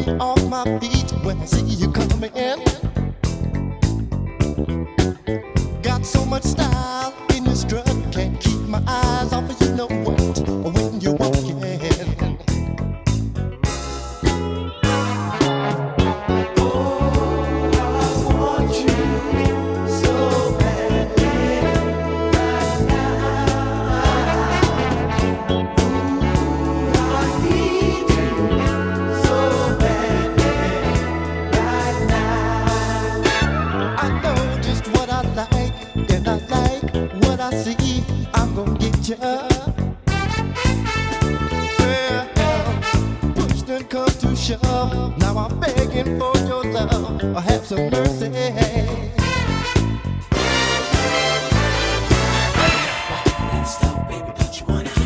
off my feet when I see you coming in. Got so much style in your strut, can't keep my eyes off of you, know what? When you're walking, I know just what I like, and I like what I see. I'm gonna get you. Well, push done come to shove. Now I'm begging for your love. Have some mercy.